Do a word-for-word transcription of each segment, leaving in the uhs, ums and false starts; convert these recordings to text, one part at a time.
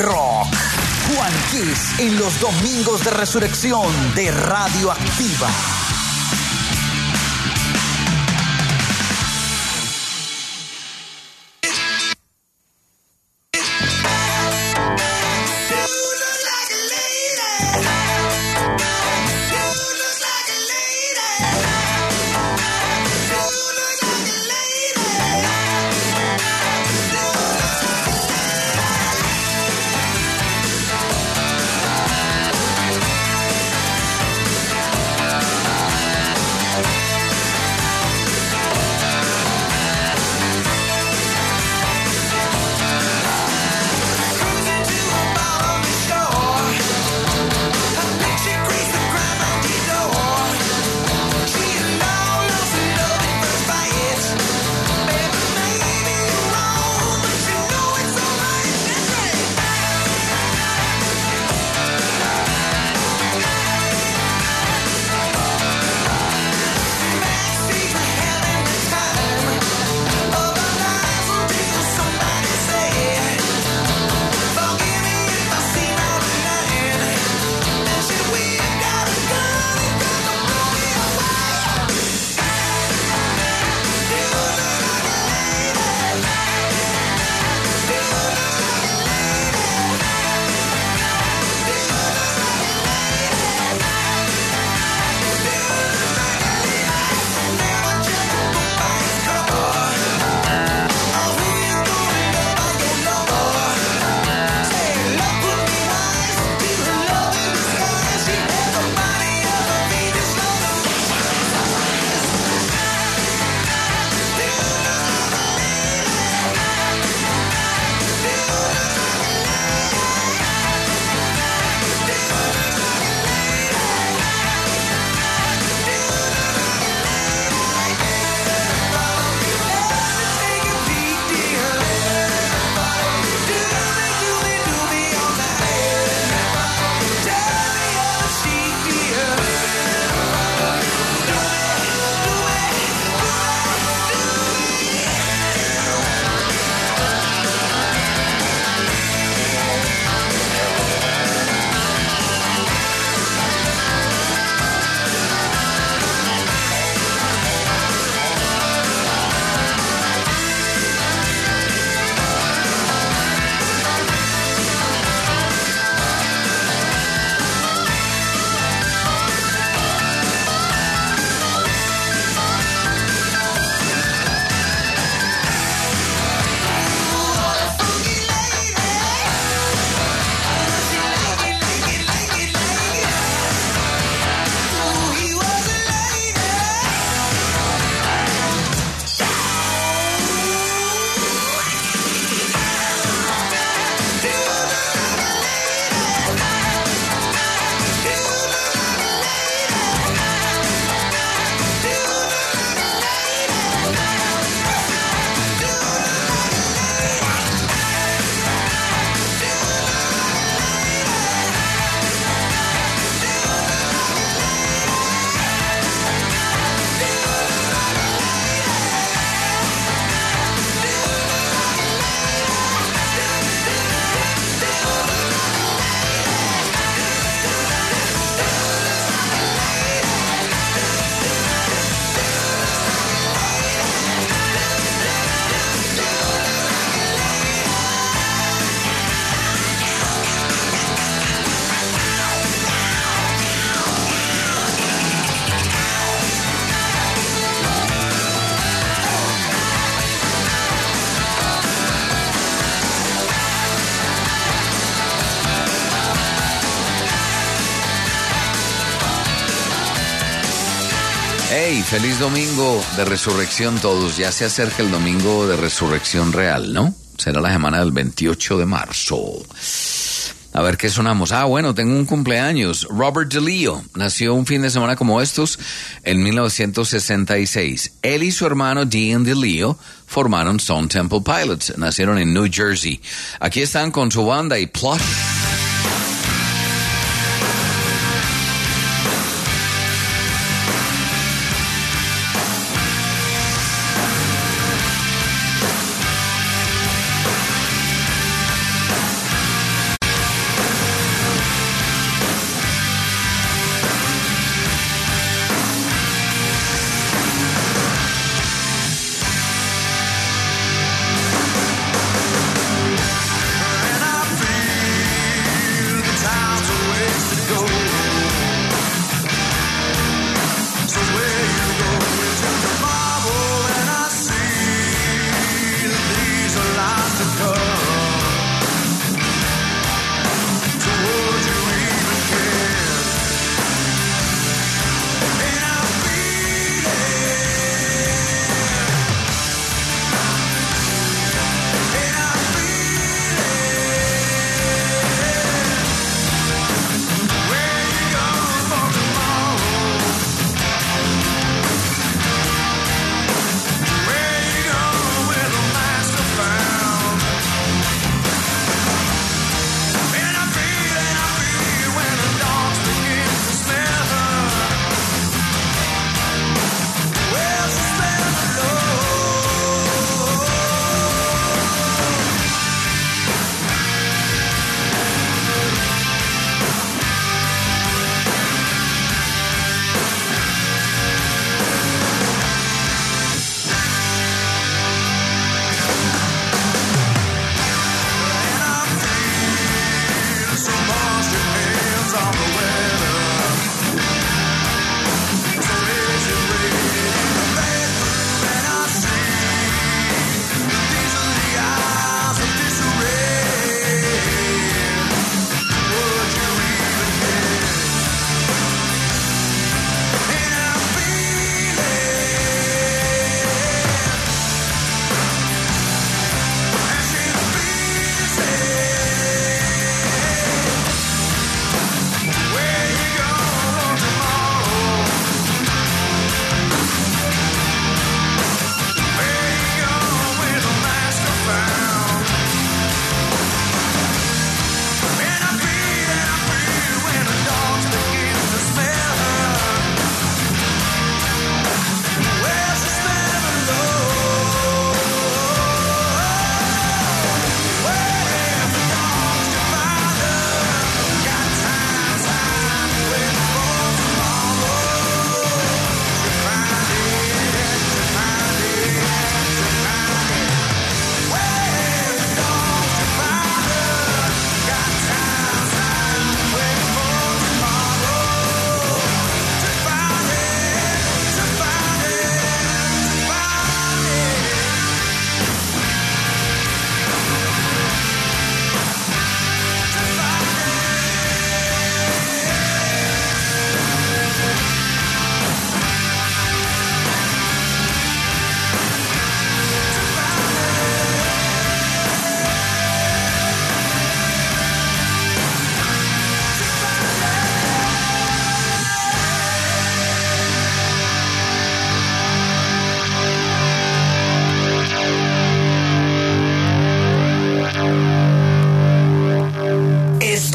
rock. Juan Kiss en los domingos de resurrección de Radioactiva. Hey, feliz domingo de resurrección todos. Ya se acerca el domingo de resurrección real, ¿no? Será la semana del veintiocho de marzo. A ver qué sonamos. Ah, bueno, tengo un cumpleaños. Robert DeLeo nació un fin de semana como estos en mil novecientos sesenta y seis. Él y su hermano Dean DeLeo formaron Stone Temple Pilots. Nacieron en New Jersey. Aquí están con su banda y Plush.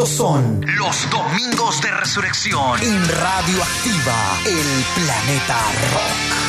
Estos son los Domingos de Resurrección en Radio Activa, el planeta rock.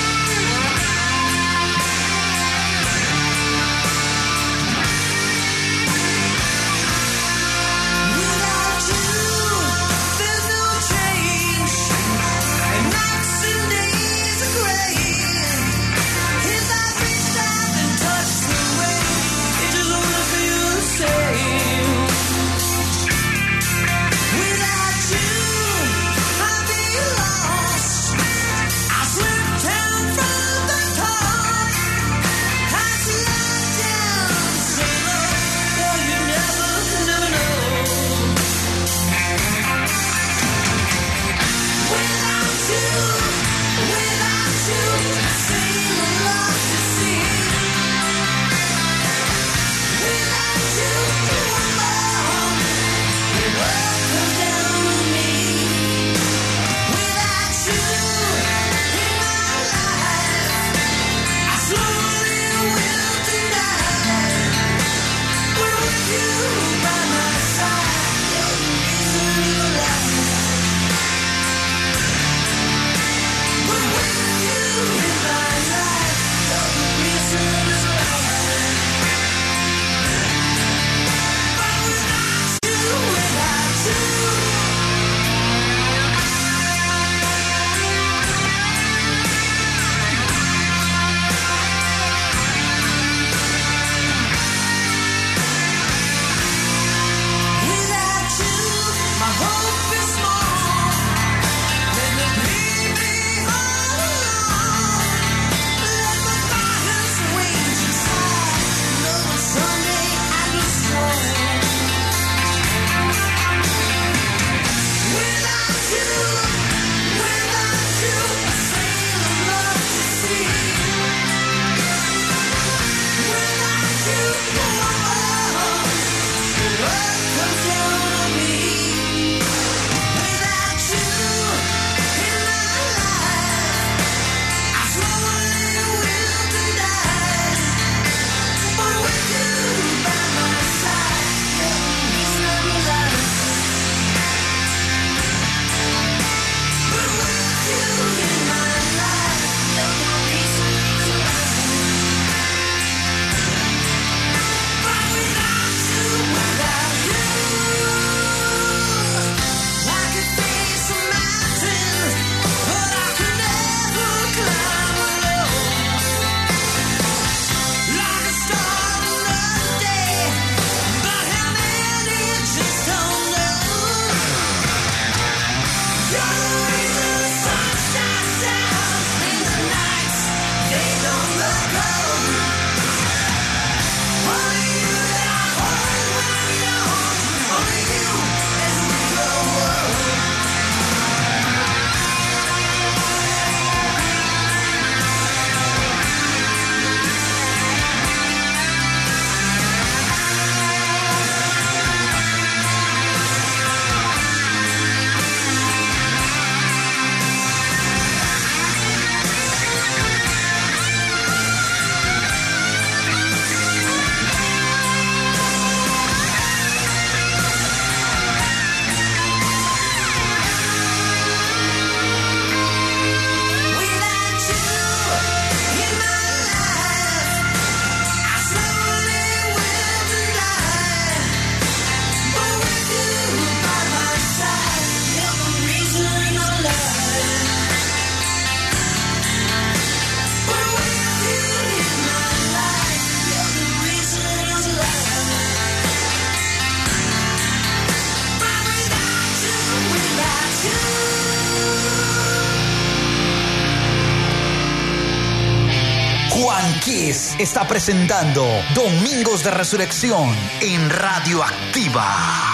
Kiss está presentando Domingos de Resurrección en Radio Activa.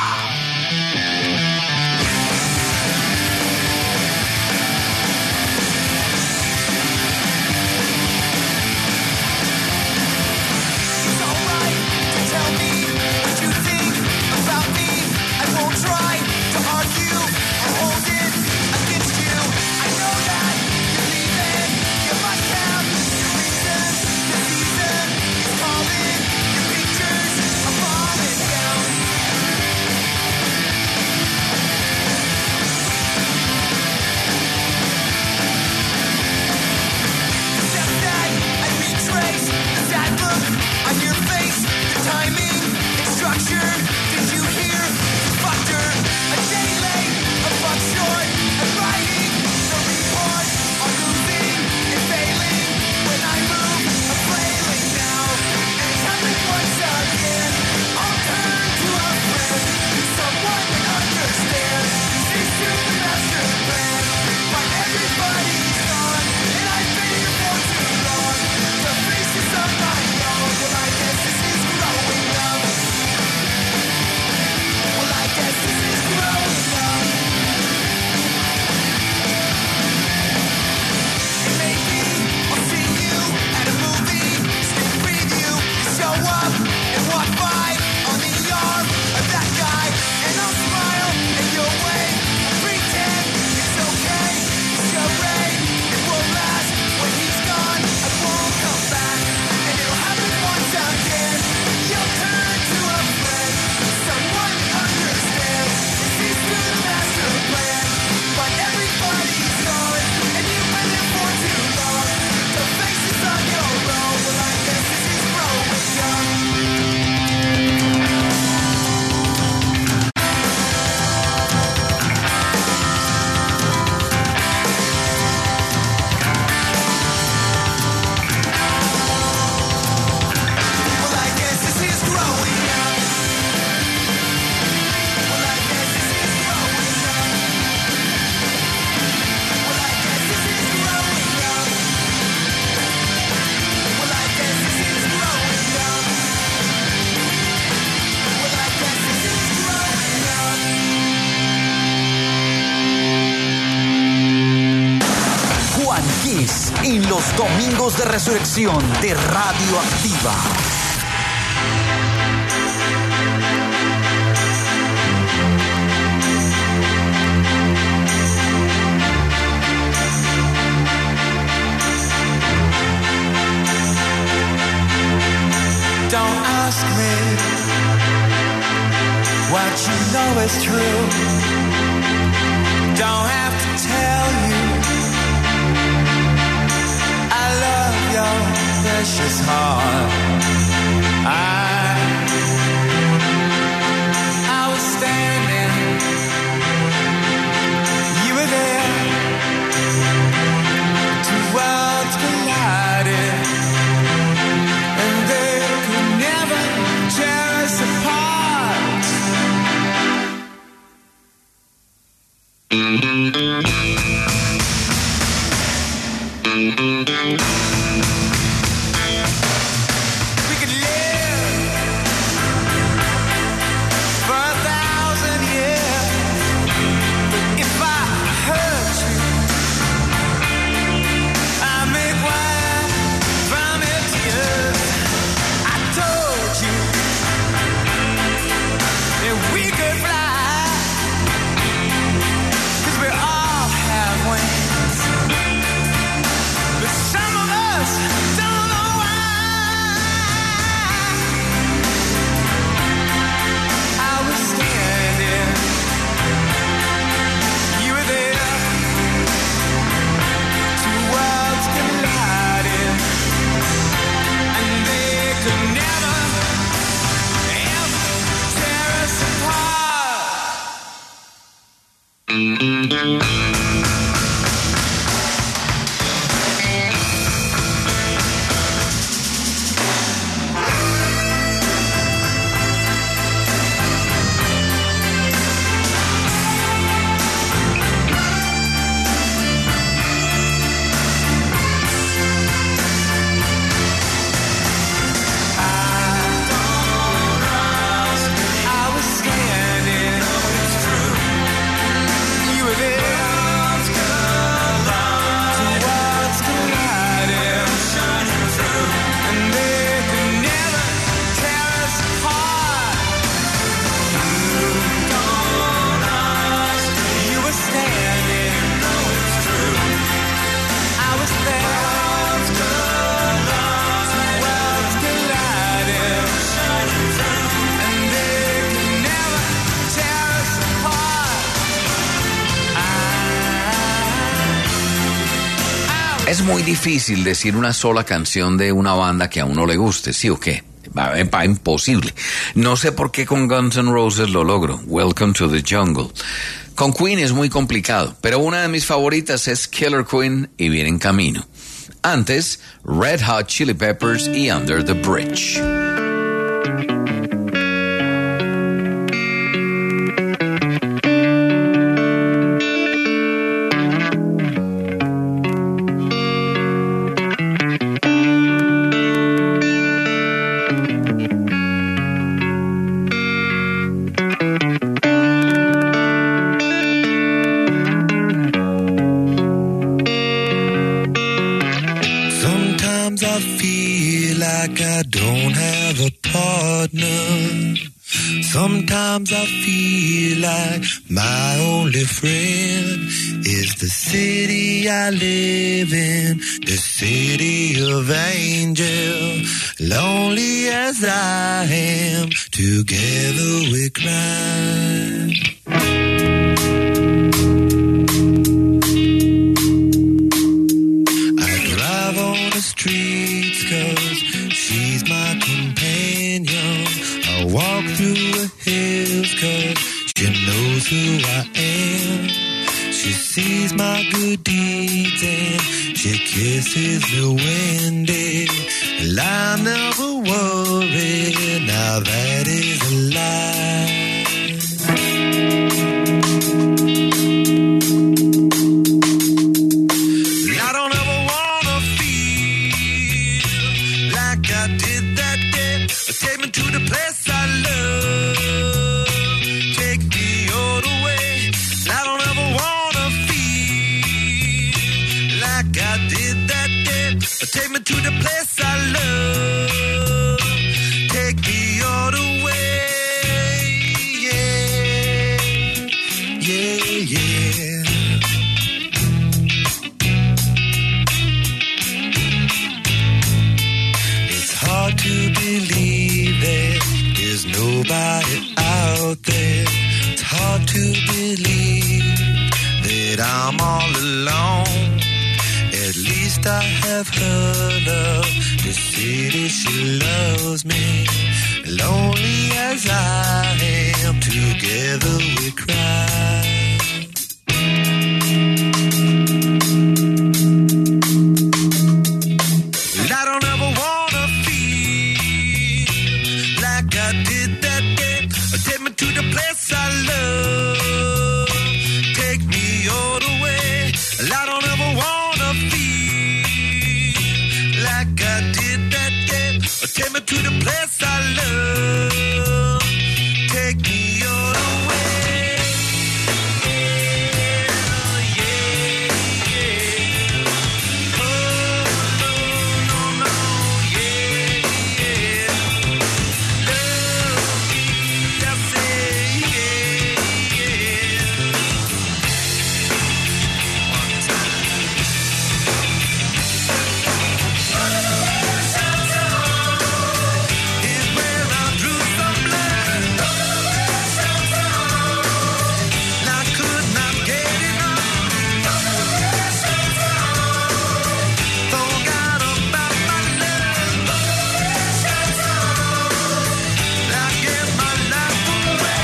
los domingos de resurrección de Radio Activa. Don't ask me what you know is true. Don't have to tell you I love your precious heart. I, I was standing, you were there. Two worlds collided, and they could never tear us apart. We could live for a thousand years, but if I hurt you, I make wine from your tears. I told you that we could fly, 'cause we all have wings, but some of us don't know why. I was standing, you were there. Two worlds collided, and they could never, ever tear us apart. I was standing, you were there. Two worlds collided, and they could never tear us apart. You were standing, I was there. Two worlds collided, and they could never tear us apart. Es muy difícil decir una sola canción de una banda que a uno le guste, ¿sí o qué? Va, va, imposible. No sé por qué con Guns N' Roses lo logro. Welcome to the Jungle. Con Queen es muy complicado, pero una de mis favoritas es Killer Queen y viene en camino. Antes, Red Hot Chili Peppers y Under the Bridge. Sometimes I feel like I don't have a partner. Sometimes I feel like my only friend is the city I live in, the city of angel. Lonely as I am, together we cry. Streets, 'cause she's my companion. I walk through the hills 'cause she knows who I am. She sees my good deeds and she kisses me when day. And I never worry, now that is a lie. I did that day. hard to believe that I'm all alone. At least I have her love to see that she loves me. Lonely as I am, together we cry. And I don't ever wanna feel like I did that day. Take me to the place I love. Take me all the way. And I don't ever wanna feel like I did that day. Take me to the place I love. Take me all the way. Yeah, yeah. Oh, no, no, no, yeah, yeah. Love me, I say, yeah, yeah. One time. Is where I drew some blood. And I could not get enough. Forgot about my love. And I gave my life away.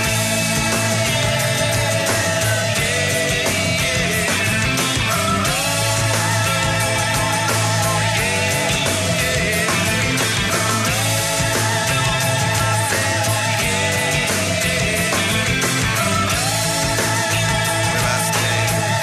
Will I stay?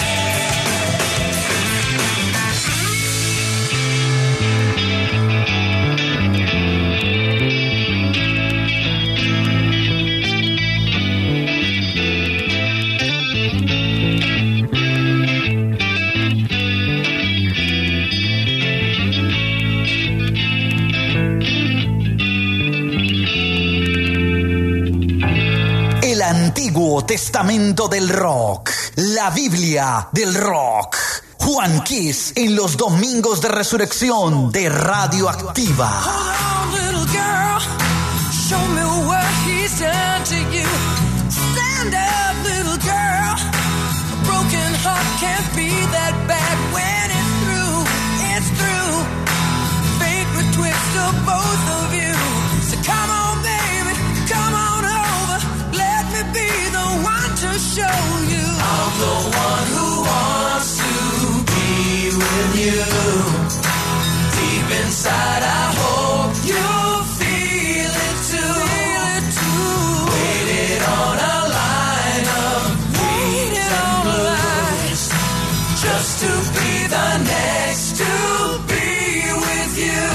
El Antiguo Testamento del Rock, la Biblia del Rock. Juan Kiss en los domingos de resurrección de Radioactiva. Hold on, little girl. Show me what he's done to you. Stand up, little girl. A broken heart can't be that bad when it's through. It's through. Fate betwixt of both of you. So come on, baby. Come on over. Let me be the one to show you. I'm the one who wants to be with you. Deep inside, I hope you feel it too. Feel it too. Waited on a line of waited on a line just to be the next to be with you.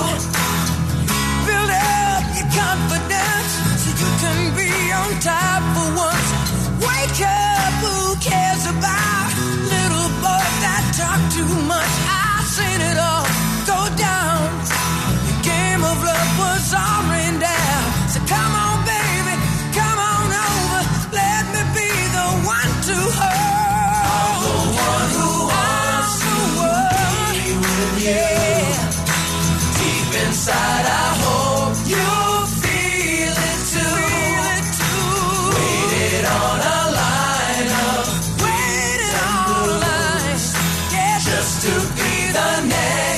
Build up your confidence so you can be on top for once. Wake up, who cares about little boys that talk too much? I've seen it all go down. The game of love was all rained down. So come on, baby, come on over. Let me be the one to hold. I'm the one who wants to be with you. Deep inside, I hope you feel it too. Feel it too. Waited on a line of waited on a line, yeah, just to be the next.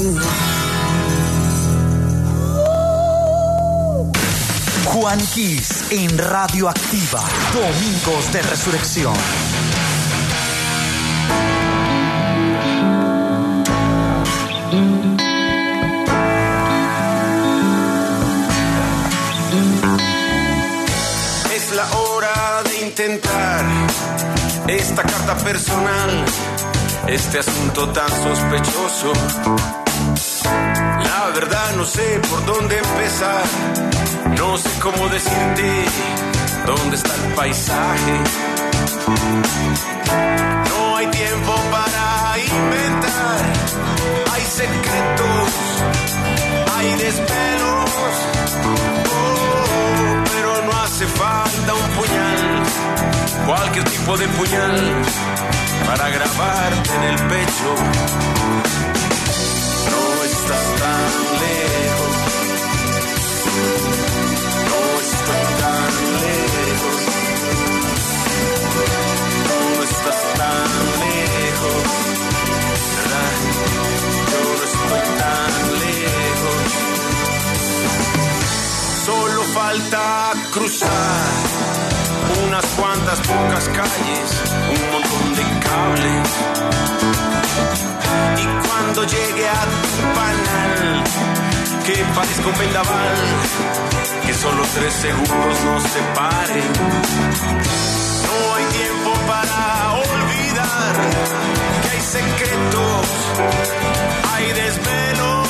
Juan Kiss en Radioactiva, Domingos de Resurrección. Es la hora de intentar esta carta personal, este asunto tan sospechoso. La verdad no sé por dónde empezar, no sé cómo decirte dónde está el paisaje. No hay tiempo para inventar, hay secretos, hay desvelos. Oh, pero no hace falta un puñal, cualquier tipo de puñal, para grabarte en el pecho. No estás tan lejos, no estoy tan lejos, no estás tan lejos, ¿verdad? Yo no estoy tan lejos. Solo falta cruzar unas cuantas pocas calles, un montón de cables. Y cuando llegue a tu panal, que parezca un vendaval, que solo tres segundos nos separen. No hay tiempo para olvidar que hay secretos, hay desvelos,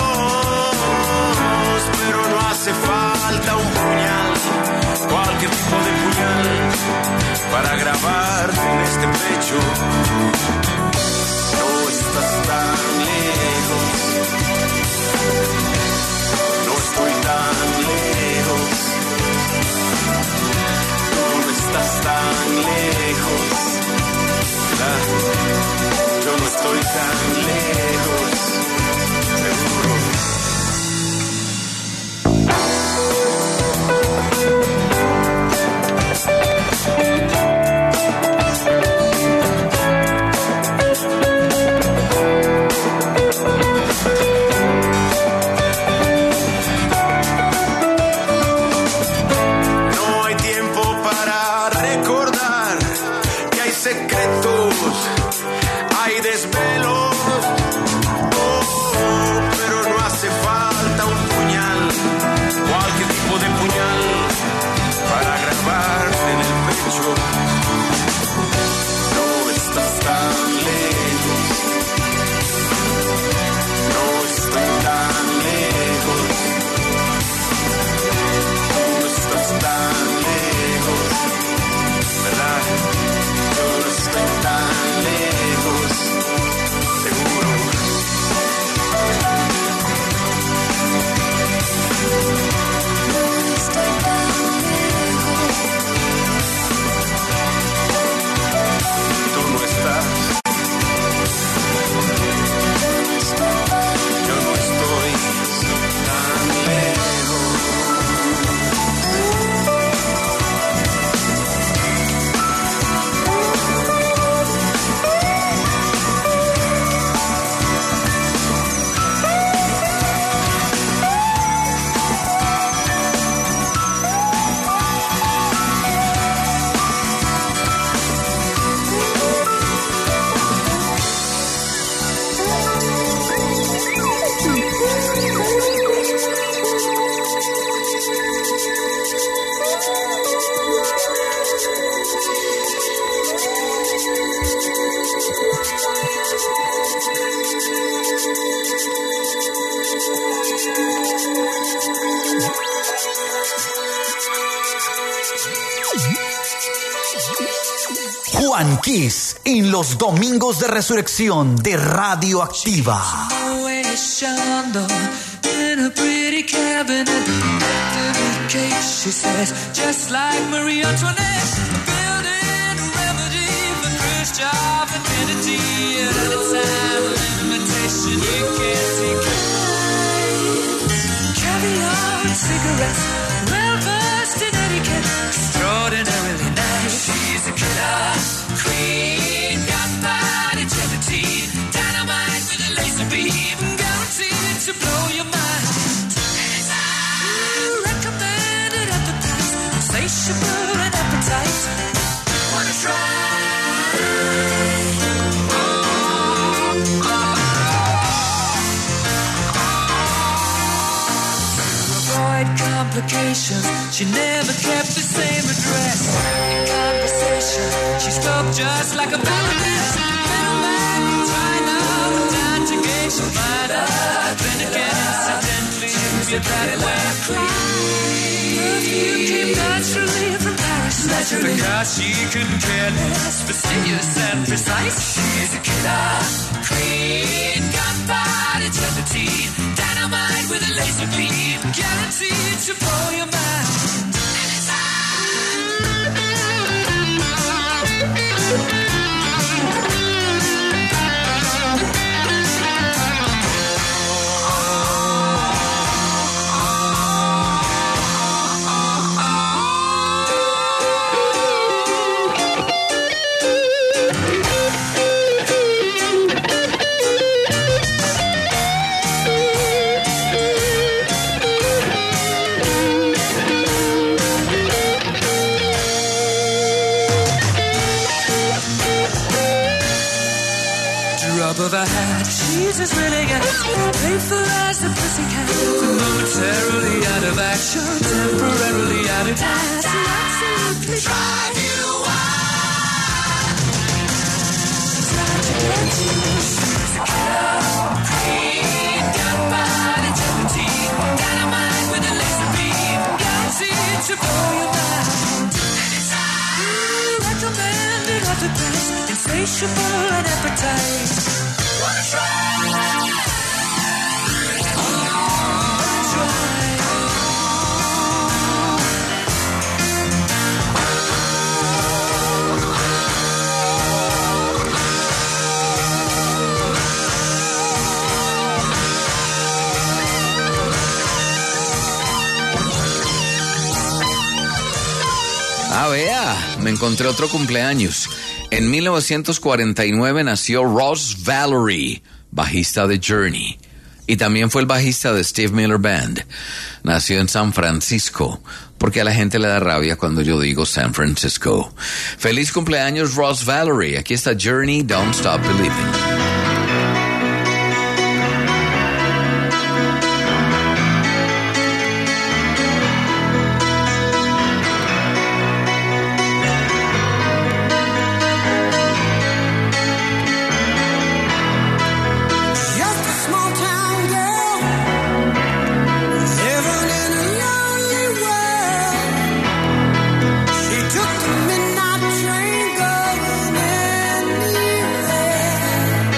pero no hace falta un puñal, cualquier tipo de puñal, para grabarte en este pecho. No estás tan lejos, no estoy tan lejos, no estás tan lejos, ¿verdad? Yo no estoy tan lejos, seguro. Hay desvelos, oh, pero no hace falta un puñal, cualquier tipo de puñal, para grabarte en el pecho. No estás tan lejos, no estoy tan lejos, no estás tan lejos, ¿verdad? Yo no estoy tan lejos, seguro. Estoy tan lejos. Tú no estás. Yo no estoy tan lejos. Juan Kiss en los Domingos de Resurrección de Radioactiva. In a pretty cabinet, decorated cake, she says, just like Marie Antoinette, building a remedy for Khrushchev and Kennedy. And anytime limitation, you can't take it. Caviar and cigarettes, well versed in etiquette, extraordinarily nice. She's a killer queen, got bad integrity, dynamite with a laser beam, guaranteed. complications. She never kept the same address. In conversation, she spoke just like a baroness. Middleman, trying up and down to gauge her mind. Then again, incidentally, you're that way. Perfume came naturally from Paris. Naturally. Because she couldn't care less, fastidious and precise. She's a killer queen, gunpowder gelatine, dynamite with a laser beam, guaranteed to blow your mind. Of a hat, she's as really got playful as a pussycat. Momentarily out of action, temporarily out of touch. Absolutely drive you wild. Try to get you. She's a killer queen, gunpowder gelatine, dynamite with a laser beam, guaranteed to blow your mind. Anytime. Recommended of the best, insatiable and appetite. Wanna try? Ah, vea, me encontré otro cumpleaños. En mil novecientos cuarenta y nueve nació Ross Valory, bajista de Journey. Y también fue el bajista de Steve Miller Band. Nació en San Francisco, porque a la gente le da rabia cuando yo digo San Francisco. Feliz cumpleaños, Ross Valory. Aquí está Journey, Don't Stop Believing. Took the midnight train going anywhere.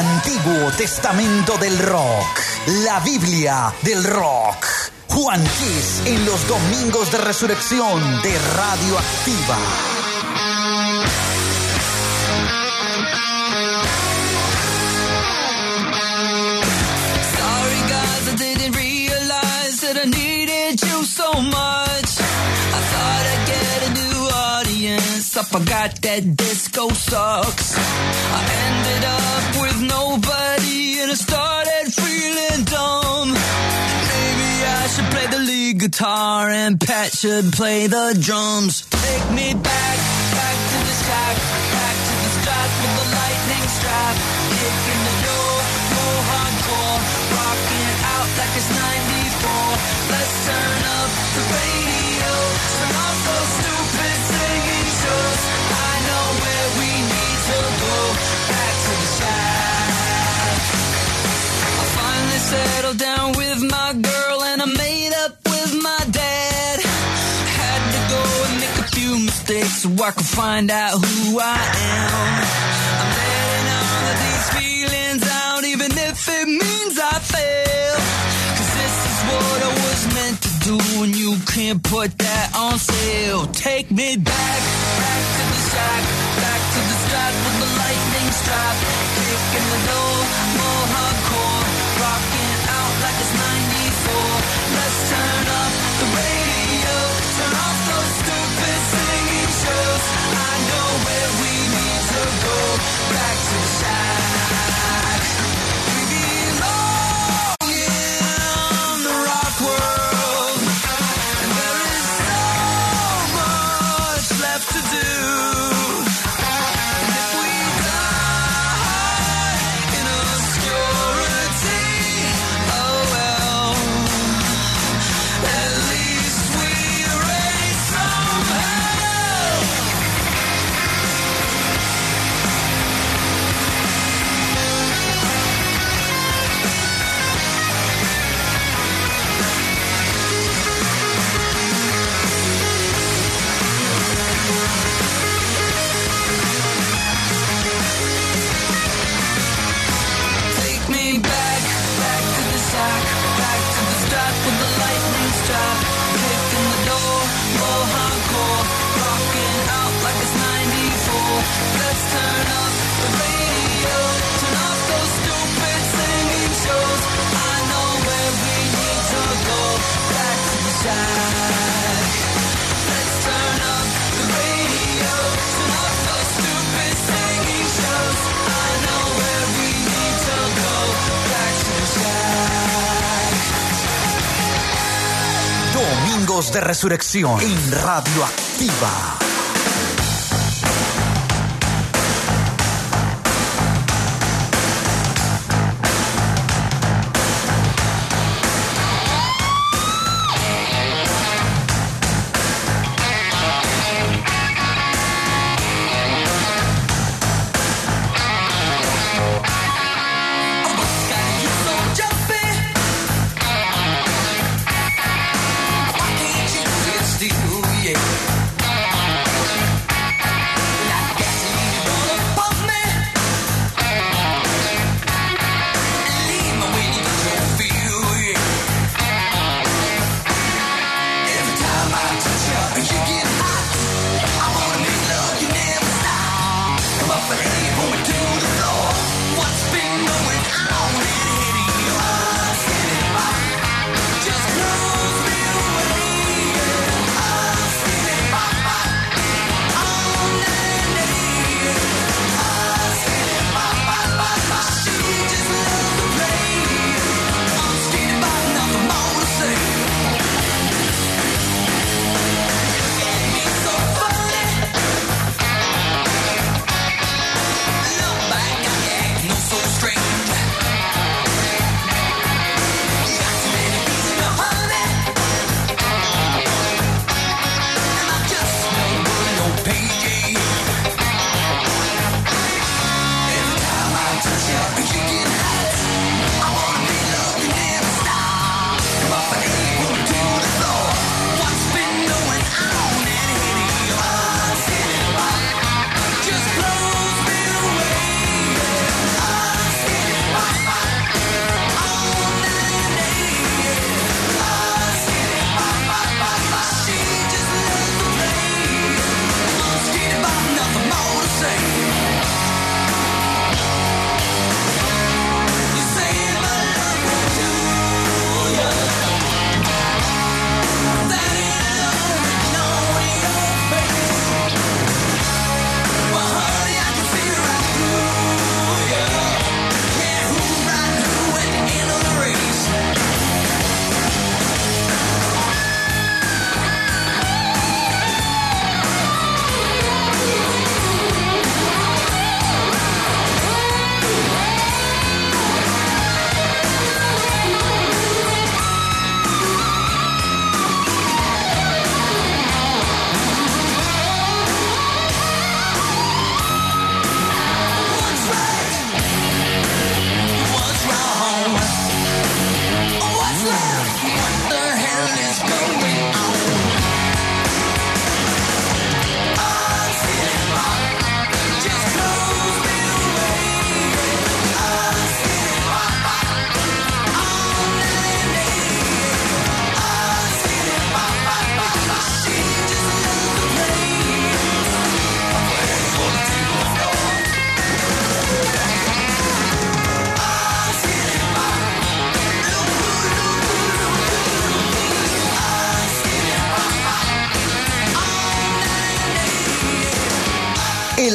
Antiguo Testamento del Rock, la Biblia del Rock. Juan Kiss en los domingos de resurrección de Radio Activa. Sorry guys, I didn't realize that I needed you so much. I thought I'd get a new audience. I forgot that disco sucks. I ended up with nobody and I started feeling dumb. Maybe I should play the lead guitar and Pat should play the drums. Take me back, back to the shack, back to the start with the lightning strap. Kicking the door, more hardcore, rocking out like it's ninety-four. Let's turn up the radio, turn off those stupid singing shows. I know where we need to go, back to the shack. I finally settled down with my girl and I made up with my dad. Had to go and make a few mistakes so I could find out who I am. I'm letting all of these feelings out even if it means I fail. Cause this is what I was meant to do and you can't put that on sale. Take me back, back to the shack, back to the start with the lightning strap. Kicking the door, more hardcore, rocking out like it's ninety-four. Let's turn up the radio, turn off those stupid singing shows. I know where we need to go, back to the shack. We belong in the rock world, and there is so much left to do. And if we die in obscurity, oh well, at least we raise some hell. Take me back, back to the shack, back to the start with the lightning strap. Kicking the door, more hardcore, rocking out like it's ninety-four. Let's turn up the radio, turn off those stupid singing shows. I know where we need to go, back to the shack. Let's turn up the radio, turn off those stupid singing shows. I know where we need to go, back to the shack. Domingos de resurrección en Radio Activa. Why can't you sit still, yeah?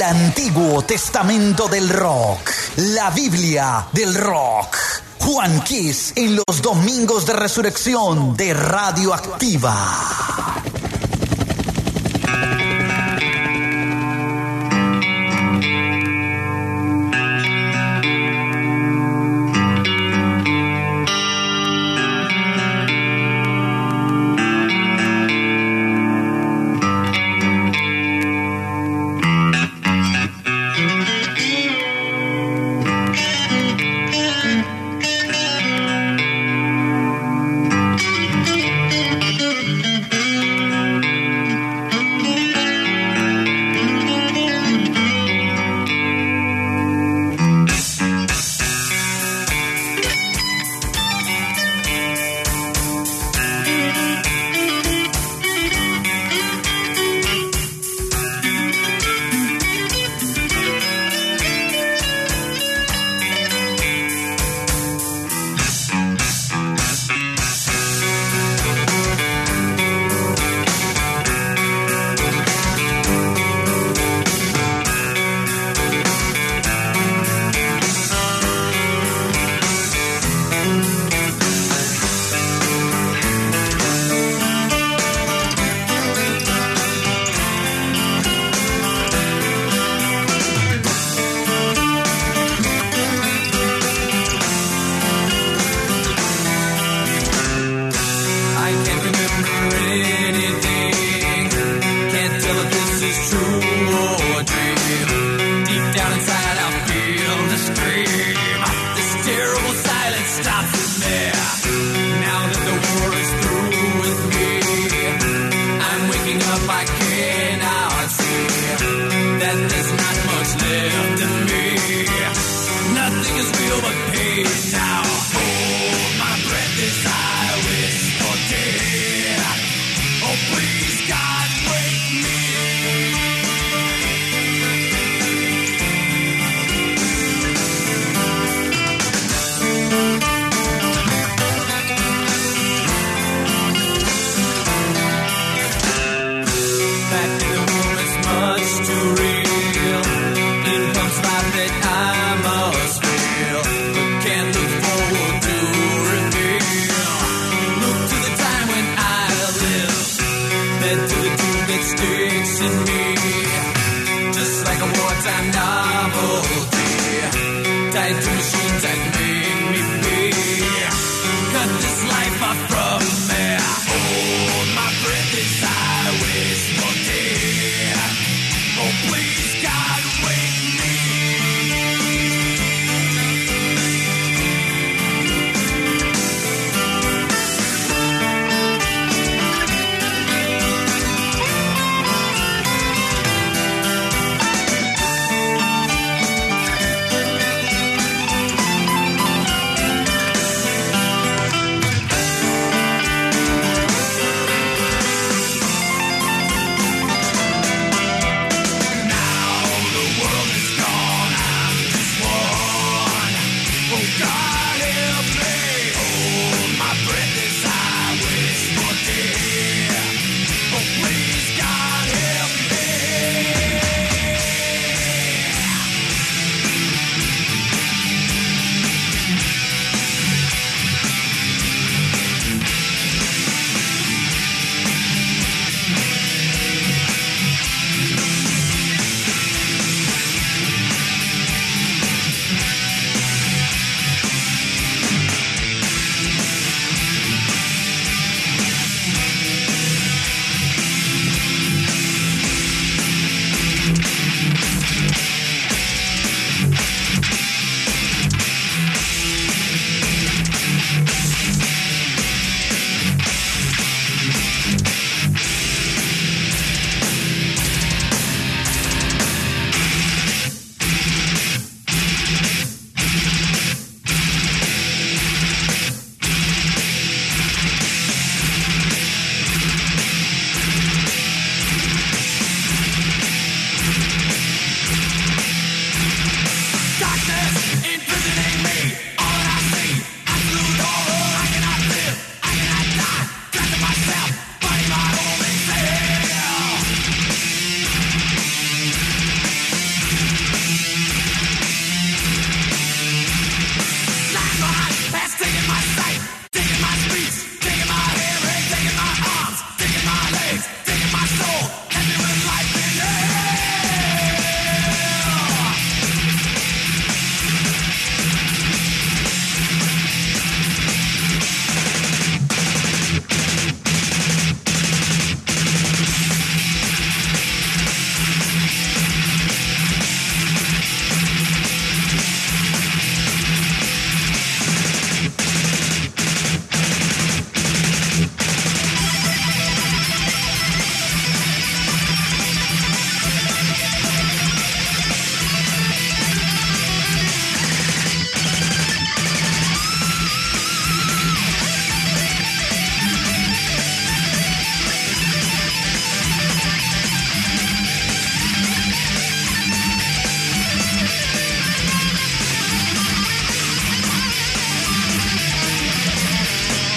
Antiguo Testamento del Rock, la Biblia del Rock. Juan Kiss en los domingos de resurrección de Radioactiva.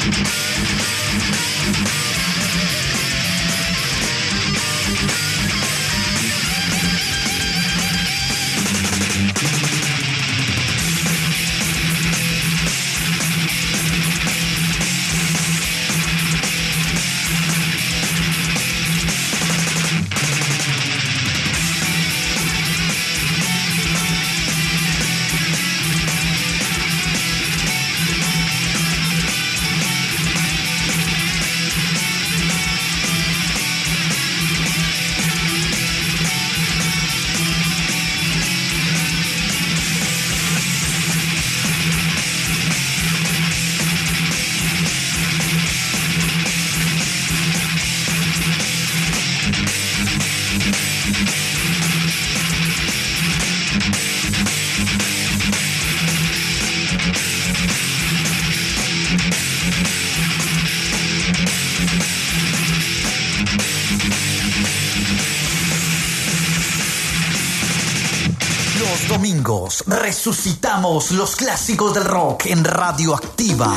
Los domingos resucitamos los clásicos del rock en Radioactiva.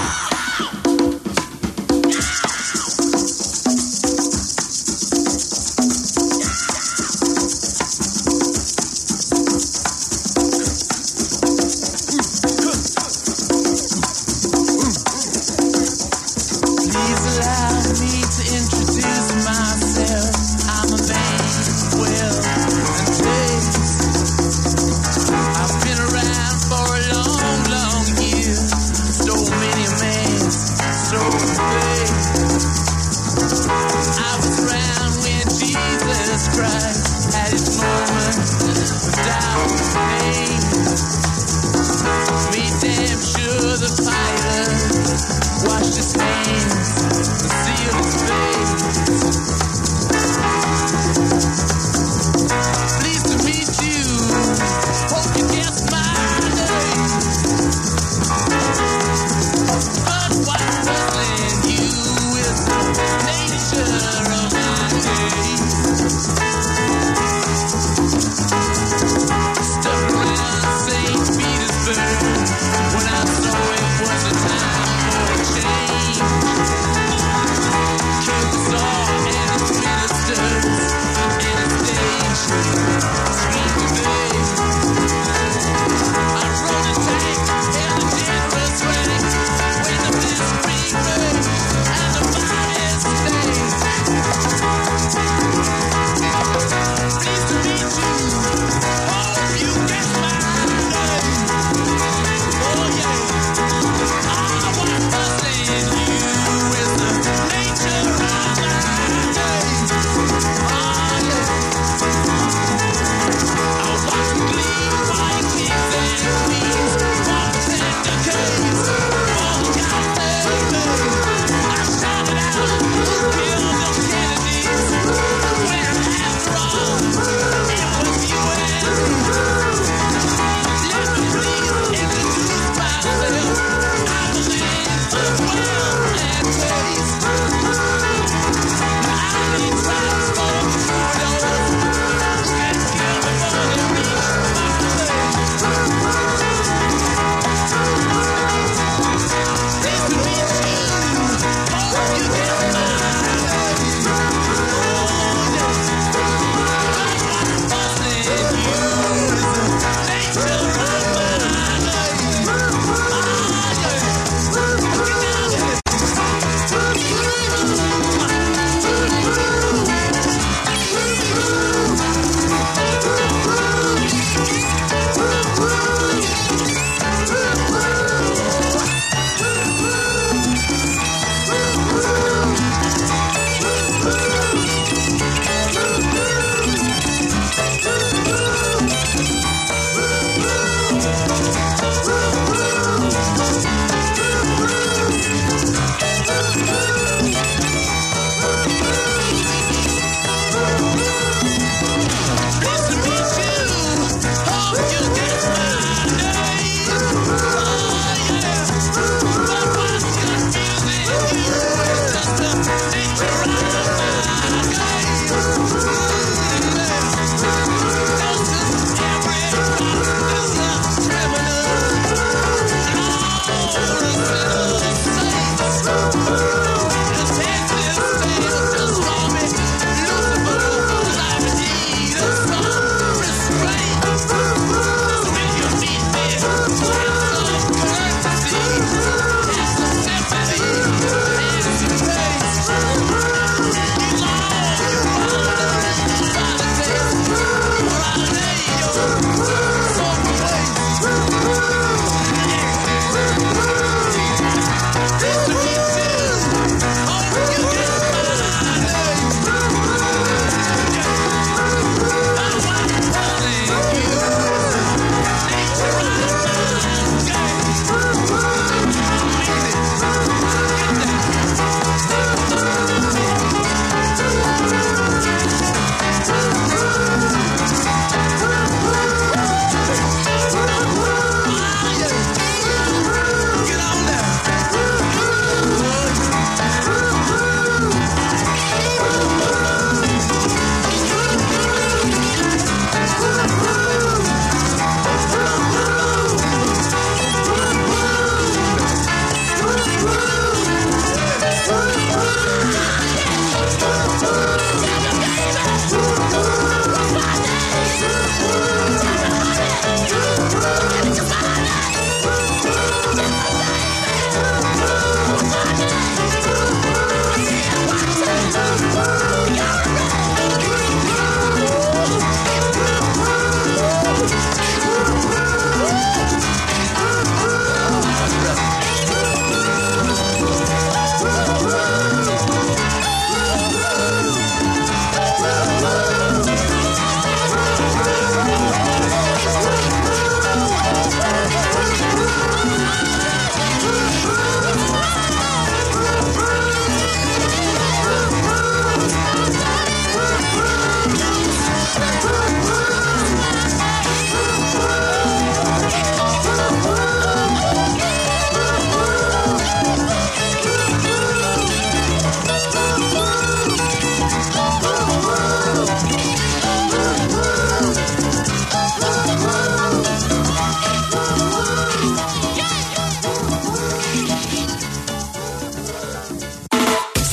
I've been around for a long, long year. So many men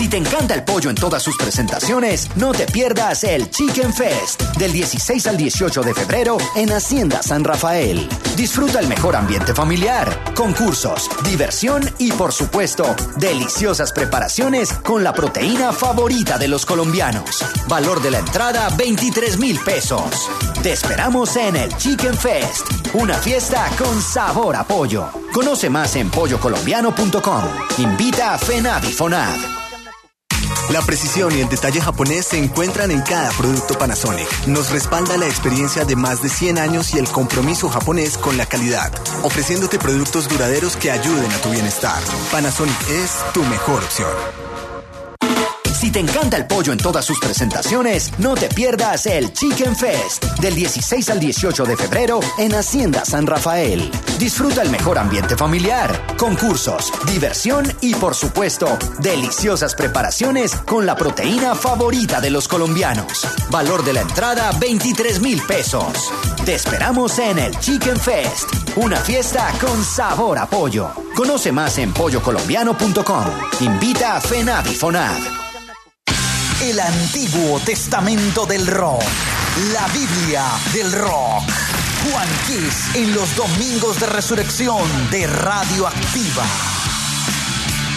te encanta el pollo en todas sus presentaciones, no te pierdas el Chicken Fest del dieciséis al dieciocho de febrero en Hacienda San Rafael. Disfruta el mejor ambiente familiar, concursos, diversión y, por supuesto, deliciosas preparaciones con la proteína favorita de los colombianos. Valor de la entrada, veintitrés mil pesos. Te esperamos en el Chicken Fest, una fiesta con sabor a pollo. Conoce más en pollo colombiano punto com. Invita a FENAD y FONAD. La precisión y el detalle japonés se encuentran en cada producto Panasonic. Nos respalda la experiencia de más de cien años y el compromiso japonés con la calidad, ofreciéndote productos duraderos que ayuden a tu bienestar. Panasonic es tu mejor opción. Si te encanta el pollo en todas sus presentaciones, no te pierdas el Chicken Fest del dieciséis al dieciocho de febrero en Hacienda San Rafael. Disfruta el mejor ambiente familiar, concursos, diversión y, por supuesto, deliciosas preparaciones con la proteína favorita de los colombianos. Valor de la entrada, veintitrés mil pesos. Te esperamos en el Chicken Fest, una fiesta con sabor a pollo. Conoce más en pollo colombiano punto com. Invita a FENAD y FONAD. El Antiguo Testamento del Rock. La Biblia del Rock. Juan Kiss en los domingos de resurrección de Radioactiva.